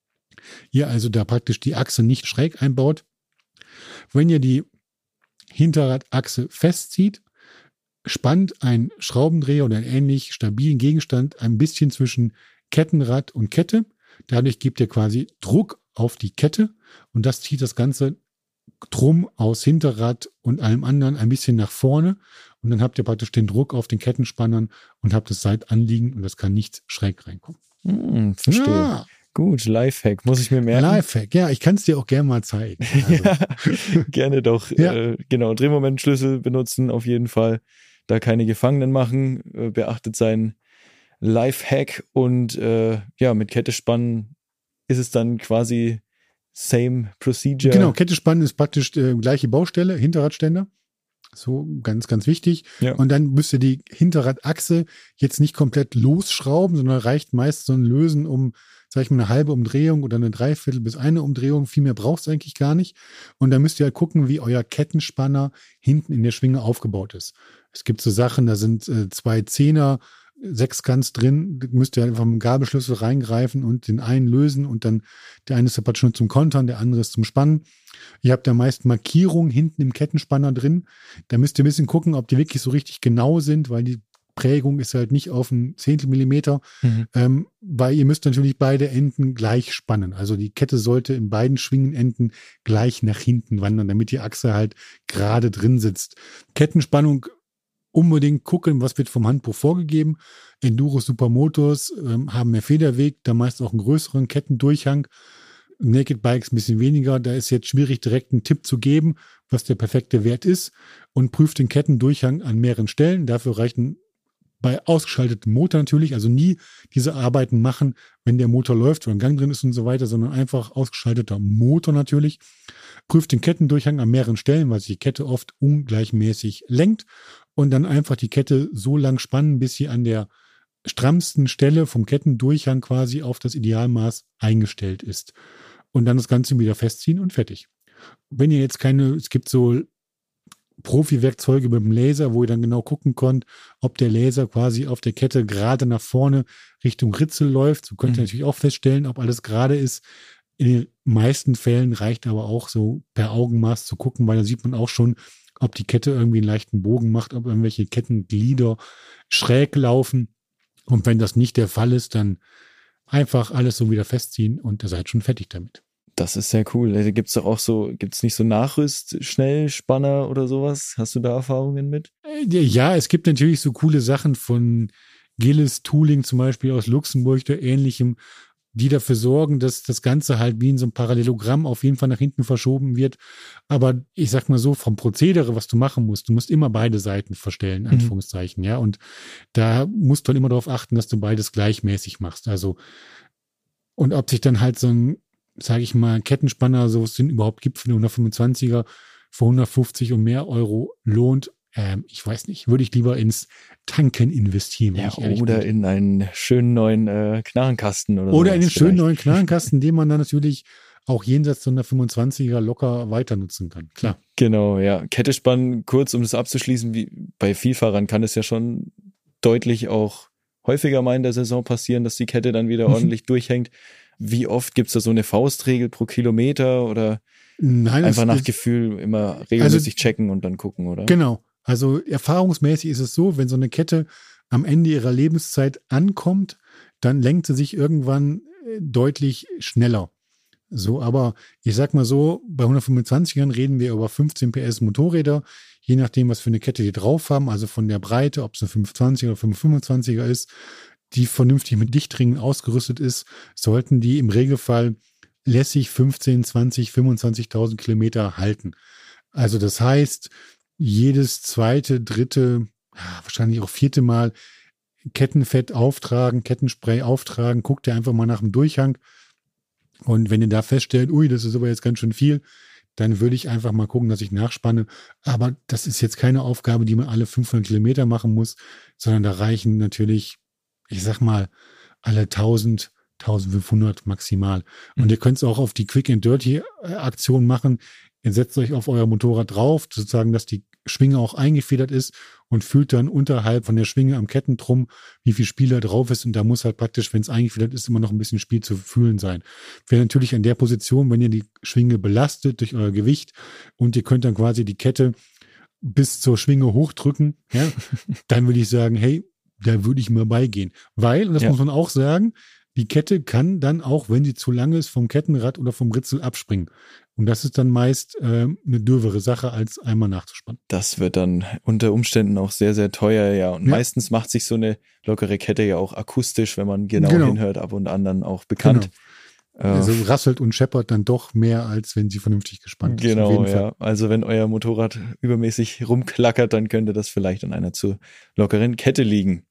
Ihr also da praktisch die Achse nicht schräg einbaut. Wenn ihr die Hinterradachse festzieht, spannt ein Schraubendreher oder einen ähnlich stabilen Gegenstand ein bisschen zwischen Kettenrad und Kette. Dadurch gebt ihr quasi Druck auf die Kette und das zieht das Ganze drum aus Hinterrad und allem anderen ein bisschen nach vorne und dann habt ihr praktisch den Druck auf den Kettenspannern und habt es Seitanliegen und das kann nicht schräg reinkommen. Verstehe. Ja. Gut, Lifehack, muss ich mir merken. Lifehack, ja, ich kann es dir auch gerne mal zeigen. Also. Ja, gerne doch. Ja. Genau, Drehmomentschlüssel benutzen auf jeden Fall. Da keine Gefangenen machen. Beachtet seinen Lifehack und mit Kette spannen ist es dann quasi same procedure. Genau, Kette spannen ist praktisch gleiche Baustelle, Hinterradständer. So, ganz, ganz wichtig. Ja. Und dann müsst ihr die Hinterradachse jetzt nicht komplett losschrauben, sondern reicht meist so ein Lösen um, sag ich mal, eine halbe Umdrehung oder eine Dreiviertel bis eine Umdrehung. Viel mehr braucht es eigentlich gar nicht. Und dann müsst ihr halt gucken, wie euer Kettenspanner hinten in der Schwinge aufgebaut ist. Es gibt so Sachen, da sind 2 Zehner Sechskants drin, müsst ihr einfach mit dem Gabelschlüssel reingreifen und den einen lösen und dann der eine ist praktisch schon zum Kontern, der andere ist zum Spannen. Ihr habt da meist Markierungen hinten im Kettenspanner drin. Da müsst ihr ein bisschen gucken, ob die wirklich so richtig genau sind, weil die Prägung ist halt nicht auf ein Zehntelmillimeter, weil ihr müsst natürlich beide Enden gleich spannen. Also die Kette sollte in beiden Schwingenenden gleich nach hinten wandern, damit die Achse halt gerade drin sitzt. Kettenspannung unbedingt gucken, was wird vom Handbuch vorgegeben. Enduro Supermotors haben mehr Federweg, da meist auch einen größeren Kettendurchhang. Naked Bikes ein bisschen weniger. Da ist jetzt schwierig, direkt einen Tipp zu geben, was der perfekte Wert ist und prüft den Kettendurchhang an mehreren Stellen. Dafür reicht ein bei ausgeschaltetem Motor natürlich, also nie diese Arbeiten machen, wenn der Motor läuft oder ein Gang drin ist und so weiter, sondern einfach ausgeschalteter Motor natürlich. Prüft den Kettendurchhang an mehreren Stellen, weil sich die Kette oft ungleichmäßig lenkt und dann einfach die Kette so lang spannen, bis sie an der strammsten Stelle vom Kettendurchhang quasi auf das Idealmaß eingestellt ist. Und dann das Ganze wieder festziehen und fertig. Wenn ihr jetzt es gibt so Profi-Werkzeuge mit dem Laser, wo ihr dann genau gucken könnt, ob der Laser quasi auf der Kette gerade nach vorne Richtung Ritzel läuft. So könnt ihr natürlich auch feststellen, ob alles gerade ist. In den meisten Fällen reicht aber auch so per Augenmaß zu gucken, weil da sieht man auch schon, ob die Kette irgendwie einen leichten Bogen macht, ob irgendwelche Kettenglieder schräg laufen. Und wenn das nicht der Fall ist, dann einfach alles so wieder festziehen und ihr seid schon fertig damit. Das ist sehr cool. Da gibt's nicht so Nachrüst-Schnellspanner oder sowas? Hast du da Erfahrungen mit? Ja, es gibt natürlich so coole Sachen von Gillis Tooling zum Beispiel aus Luxemburg oder ähnlichem, die dafür sorgen, dass das Ganze halt wie in so einem Parallelogramm auf jeden Fall nach hinten verschoben wird. Aber ich sag mal so, vom Prozedere, was du machen musst, du musst immer beide Seiten verstellen, Anführungszeichen, ja. Und da musst du dann immer darauf achten, dass du beides gleichmäßig machst. Also, und ob sich dann halt so ein, sage ich mal, Kettenspanner, so es sind überhaupt gibt für eine 125er für 150 und mehr Euro lohnt, ich weiß nicht, würde ich lieber ins Tanken investieren. Ja, oder in einen schönen neuen Knarrenkasten. Oder in den schönen neuen Knarrenkasten, den man dann natürlich auch jenseits so einer 25er locker weiter nutzen kann. Klar. Genau, ja. Kette spannen, kurz, um das abzuschließen, wie bei Vielfahrern kann es ja schon deutlich auch häufiger mal in der Saison passieren, dass die Kette dann wieder ordentlich durchhängt. Wie oft gibt es da so eine Faustregel pro Kilometer oder einfach nach Gefühl immer regelmäßig checken und dann gucken, oder? Genau. Also erfahrungsmäßig ist es so, wenn so eine Kette am Ende ihrer Lebenszeit ankommt, dann lenkt sie sich irgendwann deutlich schneller. So, aber ich sag mal so, bei 125ern reden wir über 15 PS Motorräder, je nachdem, was für eine Kette die drauf haben, also von der Breite, ob es eine 25er oder 25er ist, die vernünftig mit Dichtringen ausgerüstet ist, sollten die im Regelfall lässig 15, 20, 25.000 Kilometer halten. Also das heißt, jedes zweite, dritte, wahrscheinlich auch vierte Mal Kettenfett auftragen, Kettenspray auftragen, guckt ihr einfach mal nach dem Durchhang. Und wenn ihr da feststellt, ui, das ist aber jetzt ganz schön viel, dann würde ich einfach mal gucken, dass ich nachspanne. Aber das ist jetzt keine Aufgabe, die man alle 500 Kilometer machen muss, sondern da reichen natürlich, ich sag mal, alle 1000, 1500 maximal. Und ihr könnt es auch auf die Quick and Dirty Aktion machen. Ihr setzt euch auf euer Motorrad drauf, sozusagen, dass die Schwinge auch eingefedert ist und fühlt dann unterhalb von der Schwinge am Kettentrum, wie viel Spiel da drauf ist. Und da muss halt praktisch, wenn es eingefedert ist, immer noch ein bisschen Spiel zu fühlen sein. Wäre natürlich an der Position, wenn ihr die Schwinge belastet durch euer Gewicht und ihr könnt dann quasi die Kette bis zur Schwinge hochdrücken, ja, dann würde ich sagen, hey, da würde ich mal beigehen. Weil, und das muss man auch sagen, die Kette kann dann auch, wenn sie zu lang ist, vom Kettenrad oder vom Ritzel abspringen. Und das ist dann meist eine dürfere Sache, als einmal nachzuspannen. Das wird dann unter Umständen auch sehr, sehr teuer, ja. Und meistens macht sich so eine lockere Kette ja auch akustisch, wenn man genau hinhört, ab und an dann auch bekannt. Genau. Also rasselt und scheppert dann doch mehr, als wenn sie vernünftig gespannt ist. Genau, ja. Also wenn euer Motorrad übermäßig rumklackert, dann könnte das vielleicht an einer zu lockeren Kette liegen.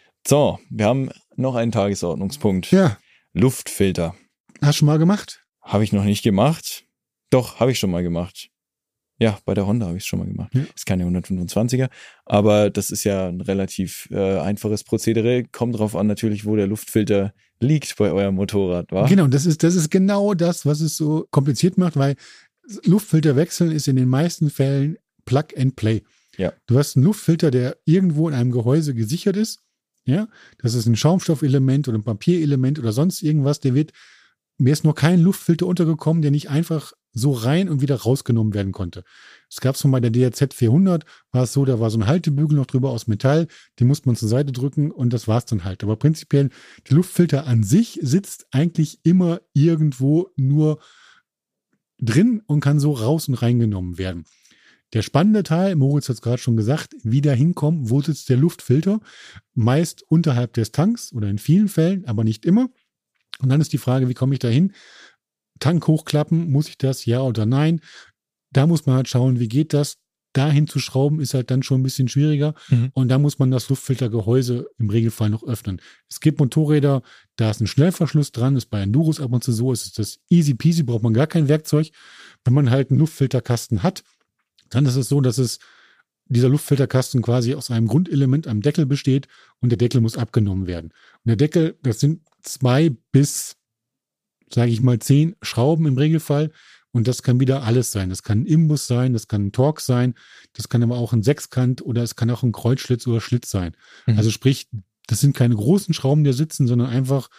So, wir haben noch einen Tagesordnungspunkt. Ja. Luftfilter. Hast du schon mal gemacht? Habe ich noch nicht gemacht. Doch, habe ich schon mal gemacht. Ja, bei der Honda habe ich es schon mal gemacht. Ja. Ist keine 125er, aber das ist ja ein relativ einfaches Prozedere. Kommt drauf an natürlich, wo der Luftfilter liegt bei eurem Motorrad, wa? Genau, das ist genau das, was es so kompliziert macht, weil Luftfilter wechseln ist in den meisten Fällen Plug and Play. Ja. Du hast einen Luftfilter, der irgendwo in einem Gehäuse gesichert ist. Ja, das ist ein Schaumstoffelement oder ein Papierelement oder sonst irgendwas. Mir ist noch kein Luftfilter untergekommen, der nicht einfach so rein und wieder rausgenommen werden konnte. Es gab es von bei der DRZ 400, war es so, da war so ein Haltebügel noch drüber aus Metall, den musste man zur Seite drücken und das war's dann halt. Aber prinzipiell, der Luftfilter an sich sitzt eigentlich immer irgendwo nur drin und kann so raus und reingenommen werden. Der spannende Teil, Moritz hat es gerade schon gesagt, wieder hinkommen, wo sitzt der Luftfilter? Meist unterhalb des Tanks oder in vielen Fällen, aber nicht immer. Und dann ist die Frage, wie komme ich da hin? Tank hochklappen, muss ich das, ja oder nein? Da muss man halt schauen, wie geht das? dahin zu schrauben, ist halt dann schon ein bisschen schwieriger. Und da muss man das Luftfiltergehäuse im Regelfall noch öffnen. Es gibt Motorräder, da ist ein Schnellverschluss dran, ist bei Enduros ab und zu so, ist das easy peasy, braucht man gar kein Werkzeug. Wenn man halt einen Luftfilterkasten hat, dann ist es so, dass dieser Luftfilterkasten quasi aus einem Grundelement, einem Deckel besteht und der Deckel muss abgenommen werden. Und der Deckel, das sind 2 bis, sage ich mal, 10 Schrauben im Regelfall und das kann wieder alles sein. Das kann ein Imbus sein, das kann ein Torx sein, das kann aber auch ein Sechskant oder es kann auch ein Kreuzschlitz oder Schlitz sein. Also sprich, das sind keine großen Schrauben, die da sitzen, sondern einfach,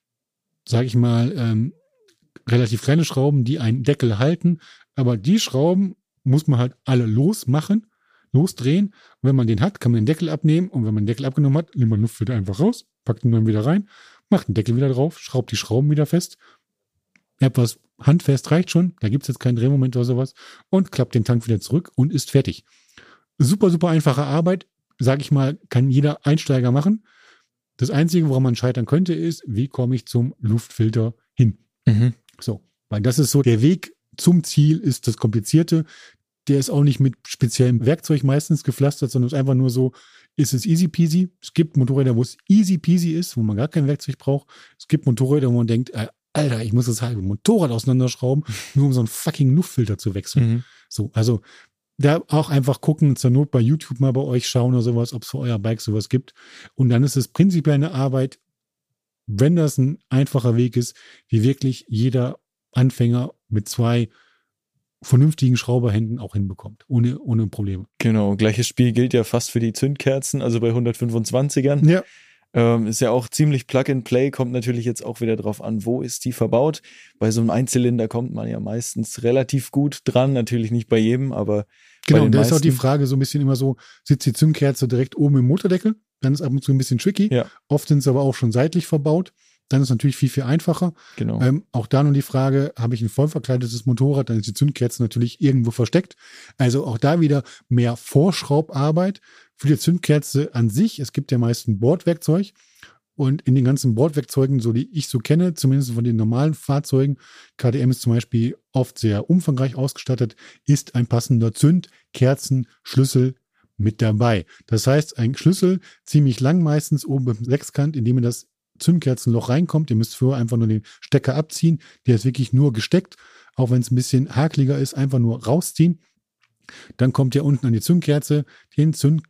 sage ich mal, relativ kleine Schrauben, die einen Deckel halten. Aber die Schrauben muss man halt alle losdrehen. Und wenn man den hat, kann man den Deckel abnehmen. Und wenn man den Deckel abgenommen hat, nimmt man den Luftfilter einfach raus, packt ihn dann wieder rein, macht den Deckel wieder drauf, schraubt die Schrauben wieder fest. Etwas handfest reicht schon. Da gibt es jetzt keinen Drehmoment oder sowas. Und klappt den Tank wieder zurück und ist fertig. Super, super einfache Arbeit. Sage ich mal, kann jeder Einsteiger machen. Das Einzige, woran man scheitern könnte, ist, wie komme ich zum Luftfilter hin? So, weil das ist so, der Weg zum Ziel ist das Komplizierte. Der ist auch nicht mit speziellem Werkzeug meistens gepflastert, sondern ist einfach nur so, ist es easy peasy. Es gibt Motorräder, wo es easy peasy ist, wo man gar kein Werkzeug braucht. Es gibt Motorräder, wo man denkt, Alter, ich muss das halbe Motorrad auseinanderschrauben, nur um so einen fucking Luftfilter zu wechseln. So, also da auch einfach gucken, zur Not bei YouTube mal bei euch schauen oder sowas, ob es für euer Bike sowas gibt. Und dann ist es prinzipiell eine Arbeit, wenn das ein einfacher Weg ist, wie wirklich jeder Anfänger mit 2 vernünftigen Schrauberhänden auch hinbekommt, ohne Probleme. Genau, gleiches Spiel gilt ja fast für die Zündkerzen, also bei 125ern. Ja. Ist ja auch ziemlich Plug-and-Play, kommt natürlich jetzt auch wieder drauf an, wo ist die verbaut. Bei so einem Einzylinder kommt man ja meistens relativ gut dran, natürlich nicht bei jedem, aber genau, bei den und da meisten. ist auch die Frage so ein bisschen immer so, sitzt die Zündkerze direkt oben im Motordeckel, dann ist ab und zu ein bisschen tricky. Ja. Oft sind sie aber auch schon seitlich verbaut. Dann ist es natürlich viel, viel einfacher. Genau. Auch da nur die Frage, habe ich ein voll verkleidetes Motorrad, dann ist die Zündkerze natürlich irgendwo versteckt. Also auch da wieder mehr Vorschraubarbeit für die Zündkerze an sich. Es gibt ja meist ein Bordwerkzeug und in den ganzen Bordwerkzeugen, so die ich so kenne, zumindest von den normalen Fahrzeugen, KTM ist zum Beispiel oft sehr umfangreich ausgestattet, ist ein passender Zündkerzenschlüssel mit dabei. Das heißt, ein Schlüssel ziemlich lang meistens oben im Sechskant, indem ihr das Zündkerzenloch reinkommt. Ihr müsst vorher einfach nur den Stecker abziehen. Der ist wirklich nur gesteckt. Auch wenn es ein bisschen hakeliger ist, einfach nur rausziehen. Dann kommt ihr unten an die Zündkerze, den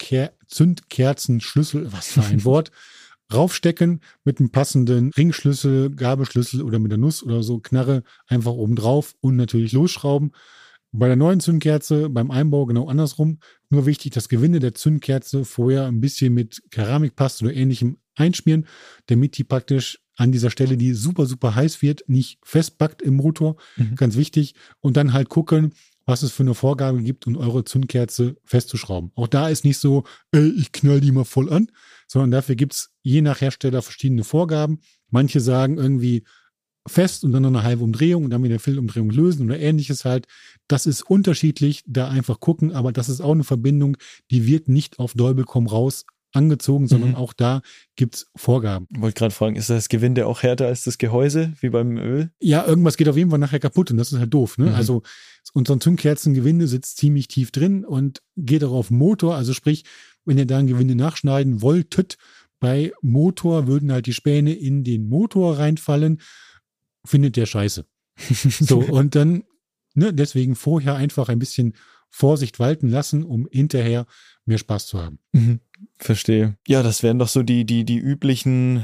Zündkerzenschlüssel, was für ein Wort, raufstecken mit einem passenden Ringschlüssel, Gabelschlüssel oder mit der Nuss oder so, Knarre einfach oben drauf und natürlich losschrauben. Bei der neuen Zündkerze, beim Einbau genau andersrum. Nur wichtig, das Gewinde der Zündkerze vorher ein bisschen mit Keramikpaste oder ähnlichem einschmieren, damit die praktisch an dieser Stelle, die super, super heiß wird, nicht festbackt im Motor. Ganz wichtig. Und dann halt gucken, was es für eine Vorgabe gibt, um eure Zündkerze festzuschrauben. Auch da ist nicht so, ich knall die mal voll an, sondern dafür gibt's je nach Hersteller verschiedene Vorgaben. Manche sagen irgendwie fest und dann noch eine halbe Umdrehung und dann wieder eine Viertelumdrehung lösen oder ähnliches halt. Das ist unterschiedlich, da einfach gucken, aber das ist auch eine Verbindung, die wird nicht auf Däubel komm raus angezogen, sondern auch da gibt's Vorgaben. Ich wollte gerade fragen, ist das Gewinde auch härter als das Gehäuse, wie beim Öl? Ja, irgendwas geht auf jeden Fall nachher kaputt und das ist halt doof. Ne? Also unser Zündkerzengewinde sitzt ziemlich tief drin und geht auch auf Motor. Also sprich, wenn ihr da ein Gewinde nachschneiden wolltet, bei Motor würden halt die Späne in den Motor reinfallen, findet der scheiße. So, und dann, ne, deswegen vorher einfach ein bisschen Vorsicht walten lassen, um hinterher mehr Spaß zu haben. Verstehe. Ja, das wären doch so die üblichen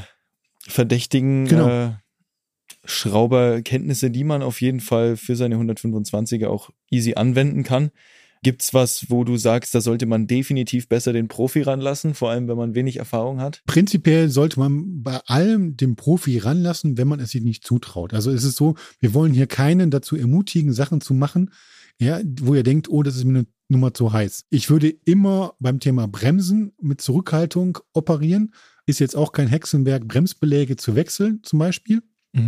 verdächtigen Schrauberkenntnisse, die man auf jeden Fall für seine 125er auch easy anwenden kann. Gibt's was, wo du sagst, da sollte man definitiv besser den Profi ranlassen, vor allem wenn man wenig Erfahrung hat? Prinzipiell sollte man bei allem den Profi ranlassen, wenn man es sich nicht zutraut. Also es ist so, wir wollen hier keinen dazu ermutigen, Sachen zu machen, ja, wo ihr denkt, oh, das ist mir eine Nummer zu heiß. Ich würde immer beim Thema Bremsen mit Zurückhaltung operieren. Ist jetzt auch kein Hexenwerk, Bremsbeläge zu wechseln zum Beispiel.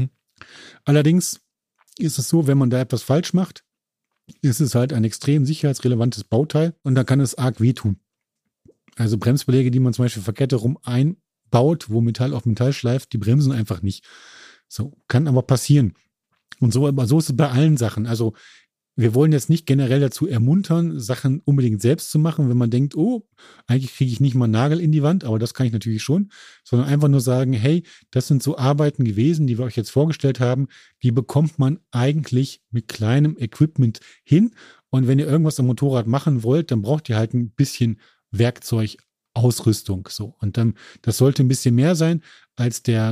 Allerdings ist es so, wenn man da etwas falsch macht, ist es halt ein extrem sicherheitsrelevantes Bauteil und da kann es arg wehtun. Also Bremsbeläge, die man zum Beispiel verkehrt rum einbaut, wo Metall auf Metall schleift, die bremsen einfach nicht. So, kann aber passieren. Und so ist es bei allen Sachen. Also wir wollen jetzt nicht generell dazu ermuntern, Sachen unbedingt selbst zu machen, wenn man denkt, oh, eigentlich kriege ich nicht mal einen Nagel in die Wand, aber das kann ich natürlich schon, sondern einfach nur sagen, hey, das sind so Arbeiten gewesen, die wir euch jetzt vorgestellt haben, die bekommt man eigentlich mit kleinem Equipment hin. Und wenn ihr irgendwas am Motorrad machen wollt, dann braucht ihr halt ein bisschen Werkzeug, Ausrüstung, so. Und dann, das sollte ein bisschen mehr sein als der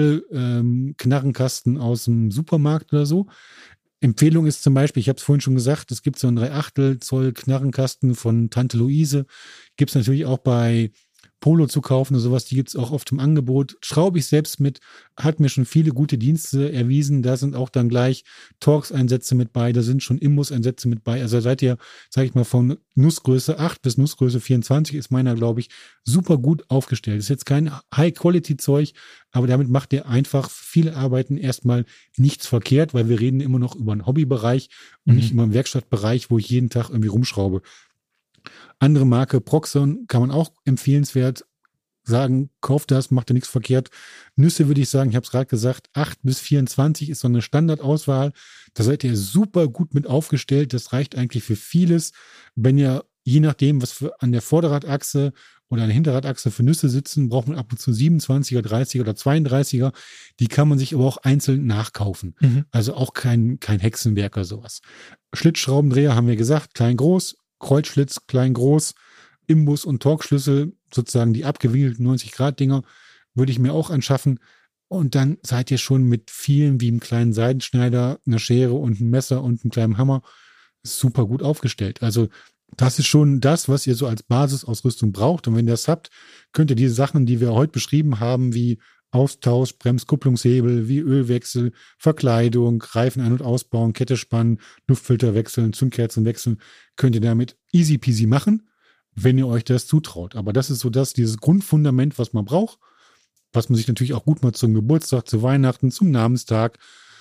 Grabbel-Knarrenkasten aus dem Supermarkt oder so. Empfehlung ist zum Beispiel, ich habe es vorhin schon gesagt, es gibt so einen 3/8 Zoll Knarrenkasten von Tante Luise. Gibt es natürlich auch bei Polo zu kaufen oder sowas. Die gibt es auch oft im Angebot. Schraube ich selbst mit, hat mir schon viele gute Dienste erwiesen. Da sind auch dann gleich Torx-Einsätze mit bei, da sind schon Imbus-Einsätze mit bei. Also seid ihr, sage ich mal, von Nussgröße 8 bis Nussgröße 24 ist meiner, glaube ich, super gut aufgestellt. Ist jetzt kein High-Quality-Zeug, aber damit macht ihr einfach viele Arbeiten erstmal nichts verkehrt, weil wir reden immer noch über einen Hobbybereich und nicht über einen Werkstattbereich, wo ich jeden Tag irgendwie rumschraube. Andere Marke, Proxon, kann man auch empfehlenswert sagen, kauft das, macht ihr nichts verkehrt. Nüsse würde ich sagen, ich habe es gerade gesagt, 8 bis 24 ist so eine Standardauswahl. Da seid ihr super gut mit aufgestellt. Das reicht eigentlich für vieles. Wenn ihr, je nachdem, was für an der Vorderradachse oder an der Hinterradachse für Nüsse sitzen, braucht man ab und zu 27er, 30er oder 32er. Die kann man sich aber auch einzeln nachkaufen. Also auch kein Hexenwerk oder sowas. Schlitzschraubendreher haben wir gesagt, klein, groß. Kreuzschlitz, klein, groß, Imbus und Torx-Schlüssel, sozusagen die abgewinkelten 90-Grad-Dinger, würde ich mir auch anschaffen. Und dann seid ihr schon mit vielen wie einem kleinen Seidenschneider, einer Schere und einem Messer und einem kleinen Hammer super gut aufgestellt. Also das ist schon das, was ihr so als Basisausrüstung braucht. Und wenn ihr das habt, könnt ihr diese Sachen, die wir heute beschrieben haben, wie Austausch, Bremskupplungshebel, wie Ölwechsel, Verkleidung, Reifen ein- und ausbauen, Kette spannen, Luftfilter wechseln, Zündkerzen wechseln, könnt ihr damit easy peasy machen, wenn ihr euch das zutraut. Aber das ist so dieses Grundfundament, was man braucht, was man sich natürlich auch gut mal zum Geburtstag, zu Weihnachten, zum Namenstag,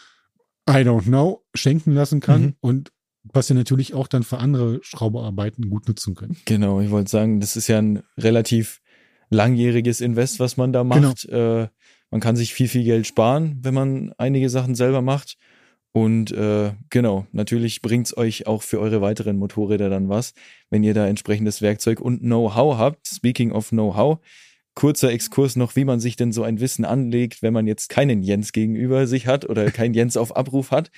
I don't know, schenken lassen kann und was ihr natürlich auch dann für andere Schrauberarbeiten gut nutzen könnt. Genau, ich wollte sagen, das ist ja ein relativ langjähriges Invest, was man da macht. Genau. Man kann sich viel Geld sparen, wenn man einige Sachen selber macht. Und genau, natürlich bringt's euch auch für eure weiteren Motorräder dann was, wenn ihr da entsprechendes Werkzeug und Know-how habt. Speaking of Know-how, kurzer Exkurs noch, wie man sich denn so ein Wissen anlegt, wenn man jetzt keinen Jens gegenüber sich hat oder keinen Jens auf Abruf hat.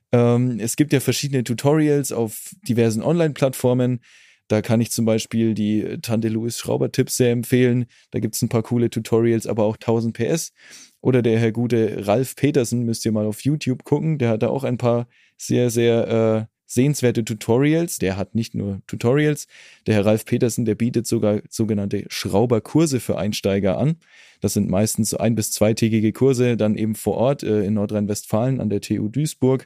Es gibt ja verschiedene Tutorials auf diversen Online-Plattformen. Da kann ich zum Beispiel die Tante Louis Schraubertipps sehr empfehlen. Da gibt's ein paar coole Tutorials, aber auch 1000 PS. Oder der Herr gute Ralf Petersen, müsst ihr mal auf YouTube gucken. Der hat da auch ein paar sehr, sehr sehenswerte Tutorials. Der hat nicht nur Tutorials. Der Herr Ralf Petersen, der bietet sogar sogenannte Schrauberkurse für Einsteiger an. Das sind meistens so 1- bis 2-tägige Kurse, dann eben vor Ort in Nordrhein-Westfalen an der TU Duisburg.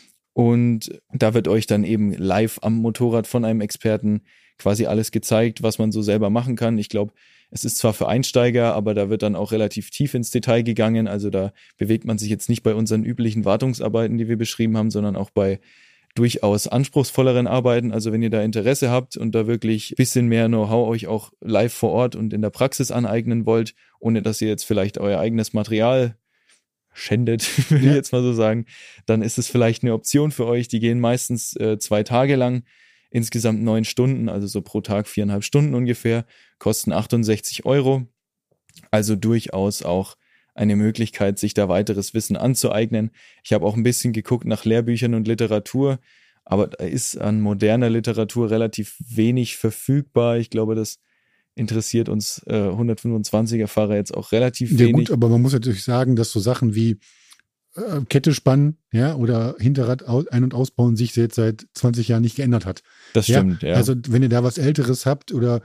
Und da wird euch dann eben live am Motorrad von einem Experten quasi alles gezeigt, was man so selber machen kann. Ich glaube, es ist zwar für Einsteiger, aber da wird dann auch relativ tief ins Detail gegangen. Also da bewegt man sich jetzt nicht bei unseren üblichen Wartungsarbeiten, die wir beschrieben haben, sondern auch bei durchaus anspruchsvolleren Arbeiten. Also wenn ihr da Interesse habt und da wirklich ein bisschen mehr Know-how euch auch live vor Ort und in der Praxis aneignen wollt, ohne dass ihr jetzt vielleicht euer eigenes Material schändet, will ich jetzt mal so sagen, dann ist es vielleicht eine Option für euch. Die gehen meistens 2 Tage lang, insgesamt 9 Stunden, also so pro Tag 4,5 Stunden ungefähr, kosten 68 €. Also durchaus auch eine Möglichkeit, sich da weiteres Wissen anzueignen. Ich habe auch ein bisschen geguckt nach Lehrbüchern und Literatur, aber da ist an moderner Literatur relativ wenig verfügbar. Ich glaube, das interessiert uns 125er-Fahrer jetzt auch relativ wenig. Ja gut, aber man muss natürlich sagen, dass so Sachen wie Kette spannen, ja, oder Hinterrad ein- und ausbauen sich jetzt seit 20 Jahren nicht geändert hat. Das stimmt, ja. Also wenn ihr da was Älteres habt oder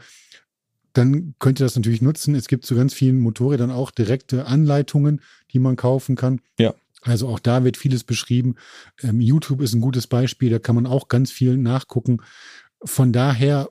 dann könnt ihr das natürlich nutzen. Es gibt zu ganz vielen Motorrädern auch direkte Anleitungen, die man kaufen kann. Ja. Also auch da wird vieles beschrieben. YouTube ist ein gutes Beispiel, da kann man auch ganz viel nachgucken. Von daher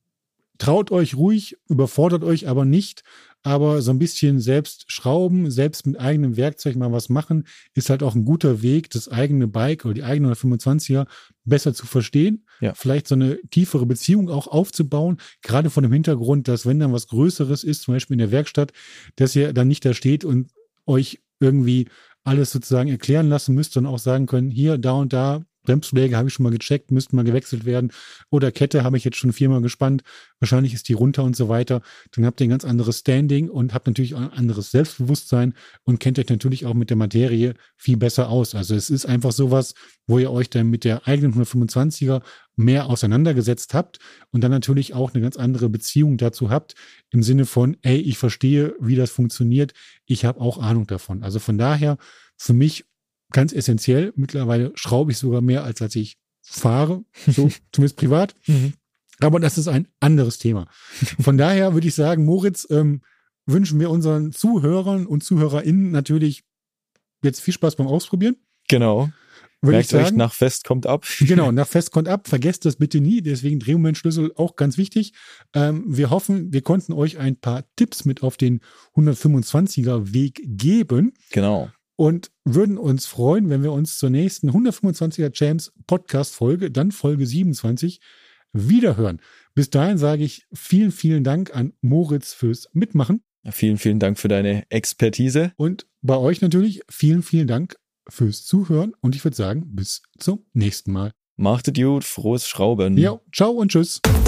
traut euch ruhig, überfordert euch aber nicht, aber so ein bisschen selbst schrauben, selbst mit eigenem Werkzeug mal was machen, ist halt auch ein guter Weg, das eigene Bike oder die eigene 125er besser zu verstehen, vielleicht so eine tiefere Beziehung auch aufzubauen, gerade von dem Hintergrund, dass wenn dann was Größeres ist, zum Beispiel in der Werkstatt, dass ihr dann nicht da steht und euch irgendwie alles sozusagen erklären lassen müsst, sondern auch sagen können, hier, da und da, Bremsschläge habe ich schon mal gecheckt, müssten mal gewechselt werden. Oder Kette habe ich jetzt schon 4-mal gespannt. Wahrscheinlich ist die runter und so weiter. Dann habt ihr ein ganz anderes Standing und habt natürlich auch ein anderes Selbstbewusstsein und kennt euch natürlich auch mit der Materie viel besser aus. Also es ist einfach sowas, wo ihr euch dann mit der eigenen 125er mehr auseinandergesetzt habt und dann natürlich auch eine ganz andere Beziehung dazu habt, im Sinne von, ey, ich verstehe, wie das funktioniert, ich habe auch Ahnung davon. Also von daher für mich ganz essentiell, mittlerweile schraube ich sogar mehr, als ich fahre, so zumindest privat. Aber das ist ein anderes Thema. Von daher würde ich sagen, Moritz, wünschen wir unseren Zuhörern und ZuhörerInnen natürlich jetzt viel Spaß beim Ausprobieren. Genau. Merkt euch, nach Fest kommt ab. Genau, nach Fest kommt ab. Vergesst das bitte nie. Deswegen Drehmomentschlüssel auch ganz wichtig. Wir hoffen, wir konnten euch ein paar Tipps mit auf den 125er Weg geben. Genau. Und würden uns freuen, wenn wir uns zur nächsten 125er Champs Podcast Folge, dann Folge 27, wiederhören. Bis dahin sage ich vielen, vielen Dank an Moritz fürs Mitmachen. Vielen, vielen Dank für deine Expertise. Und bei euch natürlich vielen, vielen Dank fürs Zuhören. Und ich würde sagen, bis zum nächsten Mal. Macht es gut, frohes Schrauben. Ja, ciao und tschüss.